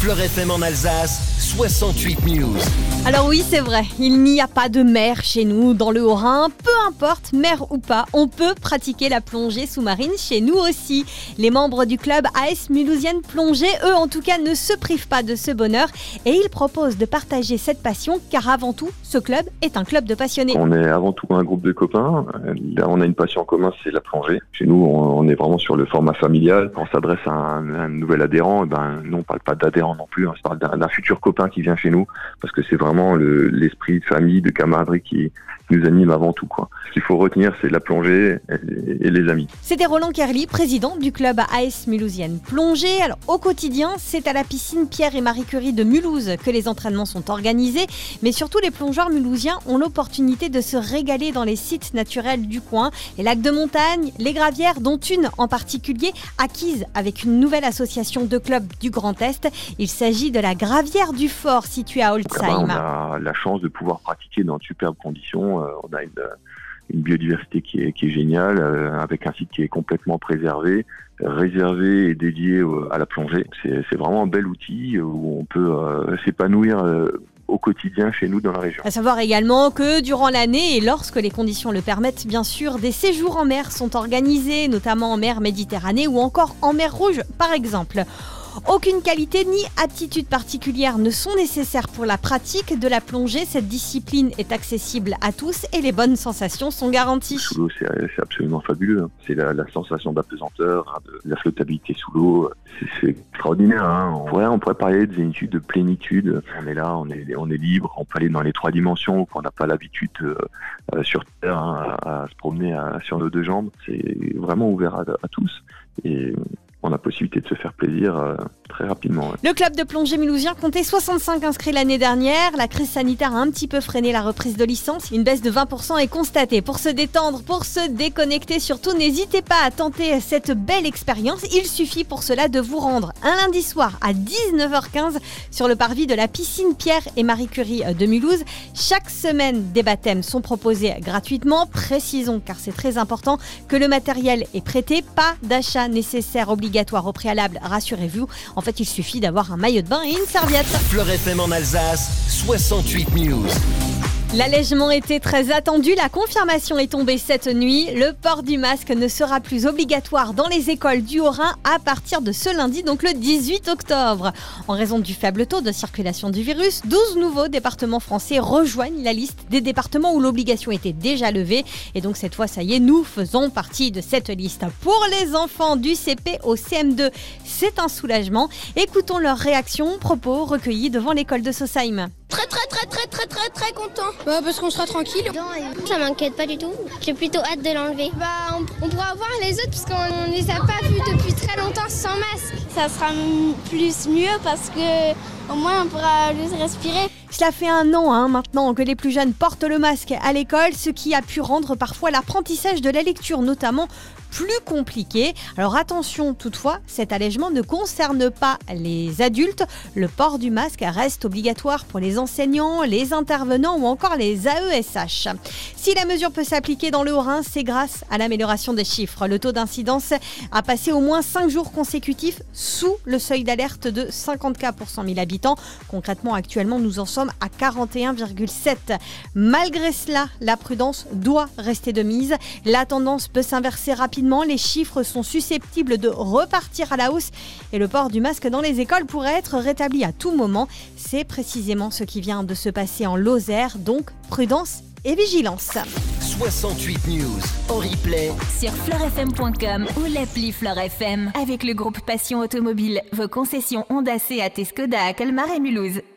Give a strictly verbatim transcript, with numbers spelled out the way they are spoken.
Fleur F M en Alsace, soixante-huit News. Alors oui, c'est vrai, il n'y a pas de mer chez nous dans le Haut-Rhin. Peu importe, mer ou pas, on peut pratiquer la plongée sous-marine chez nous aussi. Les membres du club A S Mulhousienne Plongée, eux en tout cas, ne se privent pas de ce bonheur et ils proposent de partager cette passion car avant tout, ce club est un club de passionnés. On est avant tout un groupe de copains. Là, on a une passion en commun, c'est la plongée. Chez nous, on est vraiment sur le format familial. Quand on s'adresse à un, un nouvel adhérent, eh ben, nous, on ne parle pas d'adhérent non plus. On parle d'un, d'un futur copain qui vient chez nous parce que c'est vraiment Le, l'esprit de famille, de camaraderie qui nous anime avant tout, quoi. Ce qu'il faut retenir, c'est la plongée et, et les amis. C'était Roland Kerli, président du club A S Mulhousienne Plongée. Alors, au quotidien, c'est à la piscine Pierre et Marie Curie de Mulhouse que les entraînements sont organisés. Mais surtout, les plongeurs mulhousiens ont l'opportunité de se régaler dans les sites naturels du coin. Les lacs de montagne, les gravières, dont une en particulier, acquise avec une nouvelle association de clubs du Grand Est. Il s'agit de la Gravière du Fort, située à Holzheim. On a la chance de pouvoir pratiquer dans de superbes conditions. Euh, on a une, une biodiversité qui est, qui est géniale, euh, avec un site qui est complètement préservé, réservé et dédié euh, à la plongée. C'est, c'est vraiment un bel outil où on peut euh, s'épanouir euh, au quotidien chez nous dans la région. À savoir également que durant l'année et lorsque les conditions le permettent, bien sûr, des séjours en mer sont organisés, notamment en mer Méditerranée ou encore en mer Rouge, par exemple. Aucune qualité ni aptitude particulière ne sont nécessaires pour la pratique de la plongée. Cette discipline est accessible à tous et les bonnes sensations sont garanties. Sous l'eau, c'est, c'est absolument fabuleux. C'est la, la sensation d'apesanteur, de la flottabilité sous l'eau. C'est, c'est extraordinaire. Hein. On, pourrait, on pourrait parler de zénitude, de plénitude. On est là, on est, on est libre. On peut aller dans les trois dimensions qu'on n'a pas l'habitude euh, sur Terre hein, à, à se promener à, sur nos deux jambes. C'est vraiment ouvert à, à tous. Et on a possibilité de se faire plaisir euh, très rapidement. Ouais. Le club de plongée mulhousien comptait soixante-cinq inscrits l'année dernière. La crise sanitaire a un petit peu freiné la reprise de licence. Une baisse de vingt pour cent est constatée. Pour se détendre, pour se déconnecter, surtout, n'hésitez pas à tenter cette belle expérience. Il suffit pour cela de vous rendre un lundi soir à dix-neuf heures quinze sur le parvis de la piscine Pierre et Marie Curie de Mulhouse. Chaque semaine, des baptêmes sont proposés gratuitement. Précisons, car c'est très important, que le matériel est prêté. Pas d'achat nécessaire obligatoire au préalable, rassurez-vous. En fait, il suffit d'avoir un maillot de bain et une serviette. Fleur F M en Alsace, soixante-huit News. L'allègement était très attendu, la confirmation est tombée cette nuit. Le port du masque ne sera plus obligatoire dans les écoles du Haut-Rhin à partir de ce lundi, donc le dix-huit octobre. En raison du faible taux de circulation du virus, douze nouveaux départements français rejoignent la liste des départements où l'obligation était déjà levée. Et donc cette fois, ça y est, nous faisons partie de cette liste. Pour les enfants du C P au C M deux, c'est un soulagement. Écoutons leurs réactions, propos recueillis devant l'école de Sausheim. Très très très très très très très content. Bah parce qu'on sera tranquille. Ça m'inquiète pas du tout. J'ai plutôt hâte de l'enlever. Bah on, on pourra voir les autres parce qu'on ne les a pas vus depuis très longtemps sans masque. Ça sera m- plus mieux parce que au moins on pourra plus respirer. Cela fait un an hein, maintenant que les plus jeunes portent le masque à l'école, ce qui a pu rendre parfois l'apprentissage de la lecture notamment plus compliqué. Alors attention toutefois, cet allègement ne concerne pas les adultes. Le port du masque reste obligatoire pour les enseignants, les intervenants ou encore les A E S H. Si la mesure peut s'appliquer dans le Haut-Rhin, c'est grâce à l'amélioration des chiffres. Le taux d'incidence a passé au moins cinq jours consécutifs sous le seuil d'alerte de cinquante cas pour cent mille habitants. Concrètement, actuellement, nous en sommes à quarante et un virgule sept. Malgré cela, la prudence doit rester de mise. La tendance peut s'inverser rapidement. Les chiffres sont susceptibles de repartir à la hausse et le port du masque dans les écoles pourrait être rétabli à tout moment. C'est précisément ce qui vient de se passer en Lozère, donc prudence et vigilance. soixante-huit News en replay sur fleur f m point com ou l'appli Fleur F M. Avec le groupe Passion Automobile, vos concessions Honda, Seat et Skoda à Colmar et Mulhouse.